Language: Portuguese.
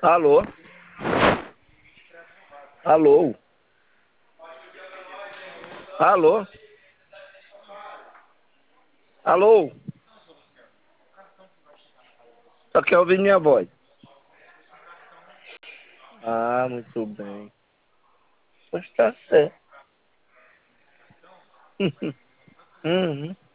Alô? Alô? Alô? Alô? Só quer ouvir minha voz. Ah, muito bem. Pois tá certo. Uhum.